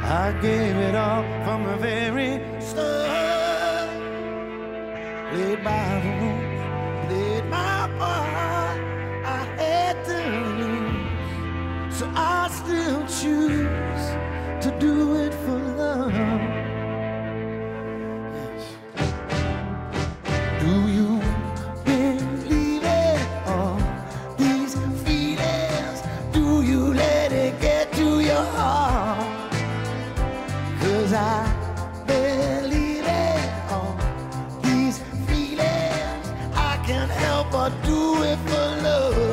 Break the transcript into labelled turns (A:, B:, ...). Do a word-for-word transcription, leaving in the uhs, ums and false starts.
A: I gave it all from the very start. Played by the rules, played my part. I had to lose, so I still choose to do it for love. Yes. Do you believe it? All these feelings, do you let it get to your heart? 'Cause I believe it, all these feelings, I can't help but do it for love.